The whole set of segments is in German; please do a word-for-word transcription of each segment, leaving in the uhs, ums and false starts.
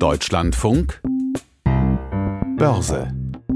Deutschlandfunk Börse.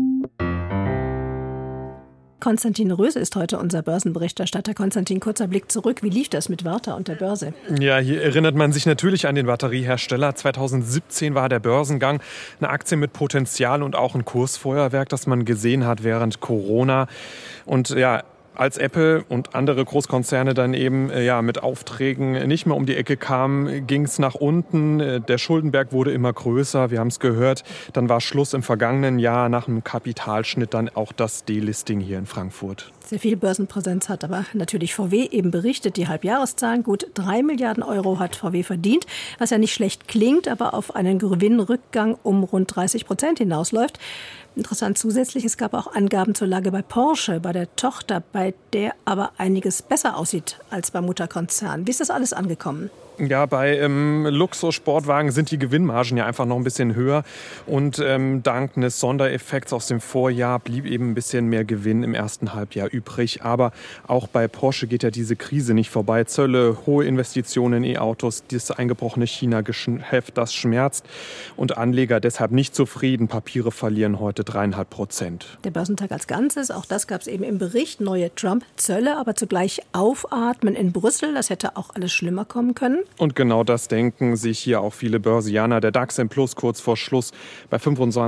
Konstantin Röse ist heute unser Börsenberichterstatter. Konstantin, kurzer Blick zurück. Wie lief das mit Varta und der Börse? Ja, hier erinnert man sich natürlich an den Batteriehersteller. zweitausendsiebzehn war der Börsengang. Eine Aktie mit Potenzial und auch ein Kursfeuerwerk, das man gesehen hat während Corona. Und ja, als Apple und andere Großkonzerne dann eben ja, mit Aufträgen nicht mehr um die Ecke kamen, ging es nach unten. Der Schuldenberg wurde immer größer, wir haben es gehört. Dann war Schluss im vergangenen Jahr nach einem Kapitalschnitt dann auch das Delisting hier in Frankfurt. Sehr viel Börsenpräsenz hat aber natürlich V W eben berichtet. Die Halbjahreszahlen, gut drei Milliarden Euro hat V W verdient, was ja nicht schlecht klingt, aber auf einen Gewinnrückgang um rund dreißig Prozent hinausläuft. Interessant zusätzlich, es gab auch Angaben zur Lage bei Porsche, bei der Tochter, bei der aber einiges besser aussieht als beim Mutterkonzern. Wie ist das alles angekommen? Ja, bei ähm, Luxus-Sportwagen sind die Gewinnmargen ja einfach noch ein bisschen höher. Und ähm, dank eines Sondereffekts aus dem Vorjahr blieb eben ein bisschen mehr Gewinn im ersten Halbjahr übrig. Aber auch bei Porsche geht ja diese Krise nicht vorbei. Zölle, hohe Investitionen in E-Autos, das eingebrochene China-Geschäft, das schmerzt. Und Anleger deshalb nicht zufrieden. Papiere verlieren heute dreieinhalb Prozent. Der Börsentag als Ganzes, auch das gab es eben im Bericht. Neue Trump-Zölle, aber zugleich Aufatmen in Brüssel. Das hätte auch alles schlimmer kommen können. Und genau das denken sich hier auch viele Börsianer. Der DAX im Plus kurz vor Schluss bei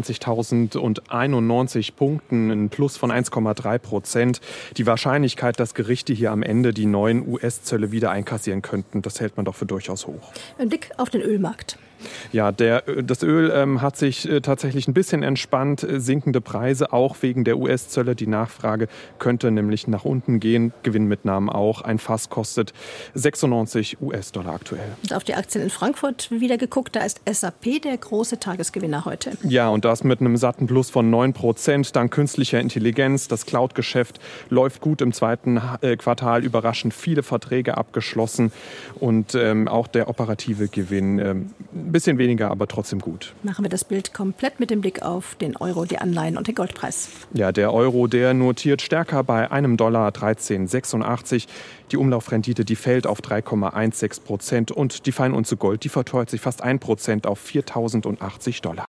fünfundzwanzigtausendeinundneunzig Punkten, ein Plus von eins Komma drei Prozent. Die Wahrscheinlichkeit, dass Gerichte hier am Ende die neuen U S-Zölle wieder einkassieren könnten, das hält man doch für durchaus hoch. Ein Blick auf den Ölmarkt. Ja, der, das Öl ähm, hat sich äh, tatsächlich ein bisschen entspannt. Äh, sinkende Preise, auch wegen der U S-Zölle. Die Nachfrage könnte nämlich nach unten gehen. Gewinnmitnahmen auch. Ein Fass kostet sechsundneunzig US-Dollar aktuell. Und auf die Aktien in Frankfurt wieder geguckt. Da ist S A P der große Tagesgewinner heute. Ja, und das mit einem satten Plus von neun Prozent. Dank künstlicher Intelligenz. Das Cloud-Geschäft läuft gut im zweiten äh, Quartal. Überraschend viele Verträge abgeschlossen. Und ähm, auch der operative Gewinn ähm, ein bisschen weniger, aber trotzdem gut. Machen wir das Bild komplett mit dem Blick auf den Euro, die Anleihen und den Goldpreis. Ja, der Euro, der notiert stärker bei einem Dollar dreizehn Komma sechsundachtzig. Die Umlaufrendite, die fällt auf drei Komma sechzehn Prozent und die Feinunze Gold, die verteuert sich fast ein Prozent auf viertausendachtzig Dollar.